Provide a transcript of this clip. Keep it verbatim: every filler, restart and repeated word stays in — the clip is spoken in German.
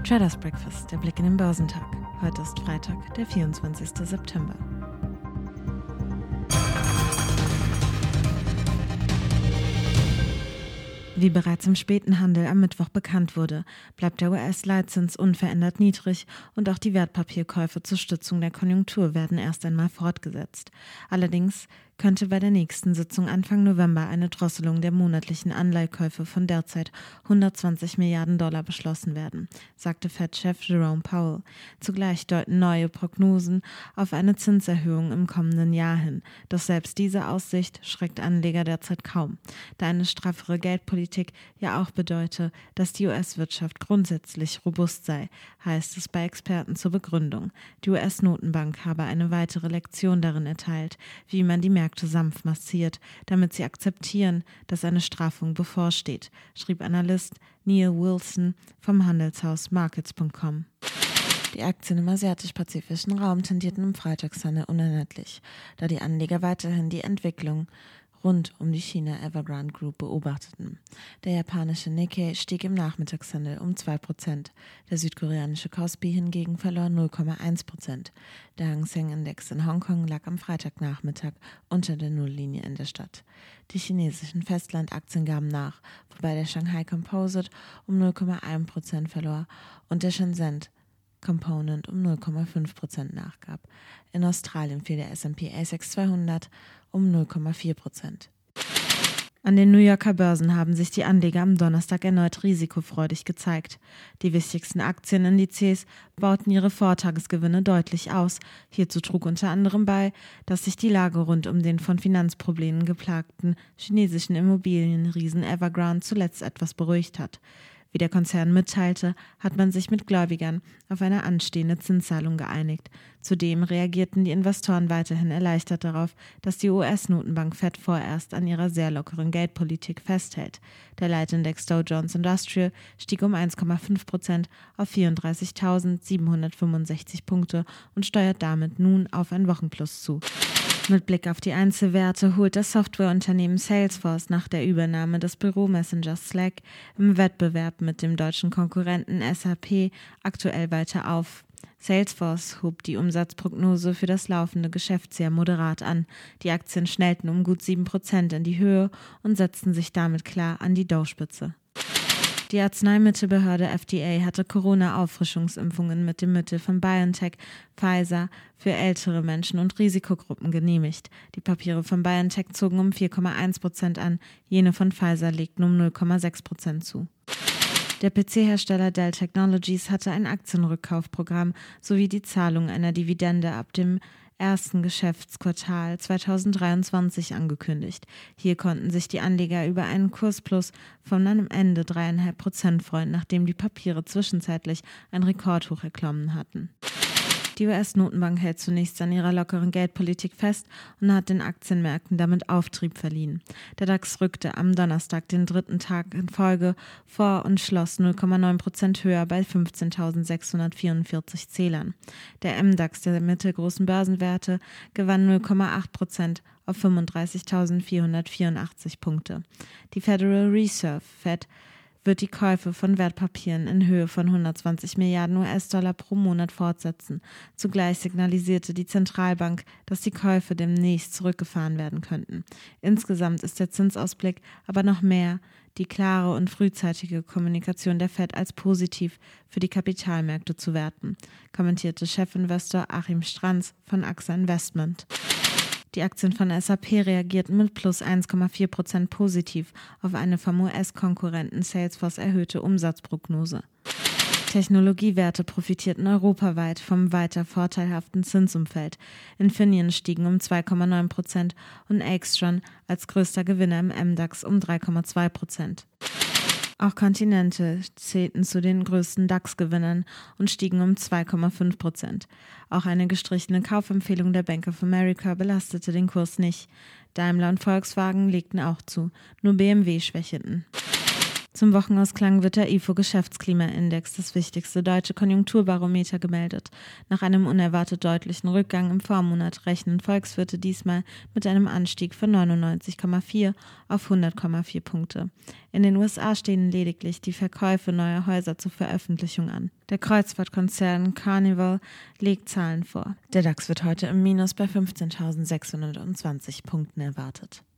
Traders Breakfast, der Blick in den Börsentag. Heute ist Freitag, der vierundzwanzigster September. Wie bereits im späten Handel am Mittwoch bekannt wurde, bleibt der U S-Leitzins unverändert niedrig und auch die Wertpapierkäufe zur Stützung der Konjunktur werden erst einmal fortgesetzt. Allerdings könnte bei der nächsten Sitzung Anfang November eine Drosselung der monatlichen Anleihkäufe von derzeit hundertzwanzig Milliarden Dollar beschlossen werden, sagte Fed-Chef Jerome Powell. Zugleich deuten neue Prognosen auf eine Zinserhöhung im kommenden Jahr hin. Doch selbst diese Aussicht schreckt Anleger derzeit kaum, da eine straffere Geldpolitik ja auch bedeute, dass die U S-Wirtschaft grundsätzlich robust sei, heißt es bei Experten zur Begründung. Die U S-Notenbank habe eine weitere Lektion darin erteilt, wie man die Märkte sanft massiert, damit sie akzeptieren, dass eine Straffung bevorsteht, schrieb Analyst Neil Wilson vom Handelshaus Markets Punkt com. Die Aktien im asiatisch-pazifischen Raum tendierten im Freitagshandel unerlässlich, da die Anleger weiterhin die Entwicklung rund um die China Evergrande Group beobachteten. Der japanische Nikkei stieg im Nachmittagshandel um zwei Prozent, der südkoreanische Kospi hingegen verlor null Komma eins Prozent. Der Hang Seng Index in Hongkong lag am Freitagnachmittag unter der Nulllinie in der Stadt. Die chinesischen Festlandaktien gaben nach, wobei der Shanghai Composite um null Komma eins Prozent verlor und der Shenzhen Component um null Komma fünf Prozent nachgab. In Australien fiel der S and P A S X zweihundert um null Komma vier Prozent. An den New Yorker Börsen haben sich die Anleger am Donnerstag erneut risikofreudig gezeigt. Die wichtigsten Aktienindizes bauten ihre Vortagesgewinne deutlich aus. Hierzu trug unter anderem bei, dass sich die Lage rund um den von Finanzproblemen geplagten chinesischen Immobilienriesen Evergrande zuletzt etwas beruhigt hat. Wie der Konzern mitteilte, hat man sich mit Gläubigern auf eine anstehende Zinszahlung geeinigt. Zudem reagierten die Investoren weiterhin erleichtert darauf, dass die U S-Notenbank Fed vorerst an ihrer sehr lockeren Geldpolitik festhält. Der Leitindex Dow Jones Industrial stieg um eins Komma fünf Prozent auf vierunddreißigtausendsiebenhundertfünfundsechzig Punkte und steuert damit nun auf ein Wochenplus zu. Mit Blick auf die Einzelwerte holt das Softwareunternehmen Salesforce nach der Übernahme des Büromessengers Slack im Wettbewerb mit dem deutschen Konkurrenten S A P aktuell weiter auf. Salesforce hob die Umsatzprognose für das laufende Geschäftsjahr moderat an. Die Aktien schnellten um gut sieben Prozent in die Höhe und setzten sich damit klar an die Dow-Spitze. Die Arzneimittelbehörde F D A hatte Corona-Auffrischungsimpfungen mit dem Mittel von BioNTech, Pfizer für ältere Menschen und Risikogruppen genehmigt. Die Papiere von BioNTech zogen um vier Komma eins Prozent an, jene von Pfizer legten um null Komma sechs Prozent zu. Der P C-Hersteller Dell Technologies hatte ein Aktienrückkaufprogramm sowie die Zahlung einer Dividende ab dem ersten Geschäftsquartal zweitausenddreiundzwanzig angekündigt. Hier konnten sich die Anleger über einen Kursplus von am Ende drei Komma fünf Prozent freuen, nachdem die Papiere zwischenzeitlich ein Rekordhoch erklommen hatten. Die U S-Notenbank hält zunächst an ihrer lockeren Geldpolitik fest und hat den Aktienmärkten damit Auftrieb verliehen. Der DAX rückte am Donnerstag den dritten Tag in Folge vor und schloss null Komma neun Prozent höher bei fünfzehntausendsechshundertvierundvierzig Zählern. Der M DAX der mittelgroßen Börsenwerte gewann null Komma acht Prozent auf fünfunddreißigtausendvierhundertvierundachtzig Punkte. Die Federal Reserve Fed wird die Käufe von Wertpapieren in Höhe von hundertzwanzig Milliarden U S-Dollar pro Monat fortsetzen. Zugleich signalisierte die Zentralbank, dass die Käufe demnächst zurückgefahren werden könnten. Insgesamt ist der Zinsausblick aber noch mehr die klare und frühzeitige Kommunikation der Fed als positiv für die Kapitalmärkte zu werten, kommentierte Chefinvestor Achim Stranz von A X A Investment. Die Aktien von S A P reagierten mit plus eins Komma vier Prozent positiv auf eine vom U S-Konkurrenten Salesforce erhöhte Umsatzprognose. Technologiewerte profitierten europaweit vom weiter vorteilhaften Zinsumfeld. Infineon stiegen um zwei Komma neun Prozent und Aixtron als größter Gewinner im M DAX um drei Komma zwei Prozent. Auch Continental zählten zu den größten DAX-Gewinnern und stiegen um zwei Komma fünf Prozent. Auch eine gestrichene Kaufempfehlung der Bank of America belastete den Kurs nicht. Daimler und Volkswagen legten auch zu, nur B M W schwächelten. Zum Wochenausklang wird der I F O-Geschäftsklimaindex, das wichtigste deutsche Konjunkturbarometer, gemeldet. Nach einem unerwartet deutlichen Rückgang im Vormonat rechnen Volkswirte diesmal mit einem Anstieg von neunundneunzig Komma vier auf hundert Komma vier Punkte. In den U S A stehen lediglich die Verkäufe neuer Häuser zur Veröffentlichung an. Der Kreuzfahrtkonzern Carnival legt Zahlen vor. Der DAX wird heute im Minus bei fünfzehntausendsechshundertzwanzig Punkten erwartet.